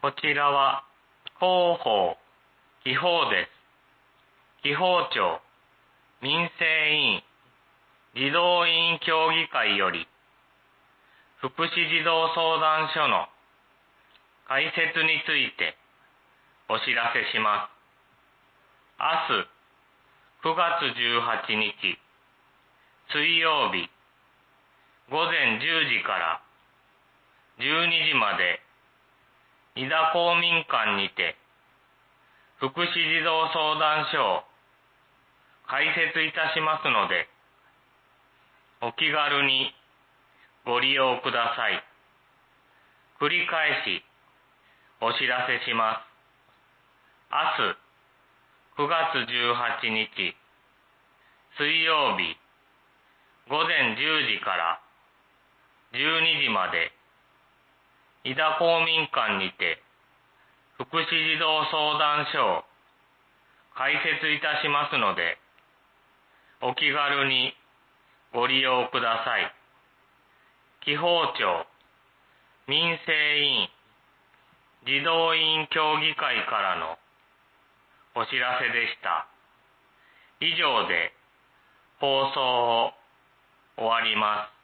こちらは広報、記法です。記法庁、民生委員、児童委員協議会より、福祉児童相談所の開設についてお知らせします。明日、9月18日、水曜日、午前10時から12時まで、井田公民館にて、福祉児童相談所を開設いたしますので、お気軽にご利用ください。繰り返しお知らせします。明日、9月18日、水曜日、午前10時から12時まで、井田公民館にて、福祉児童相談所を開設いたしますので、お気軽にご利用ください。記法庁、民生委員、児童委員協議会からのお知らせでした。以上で放送を終わります。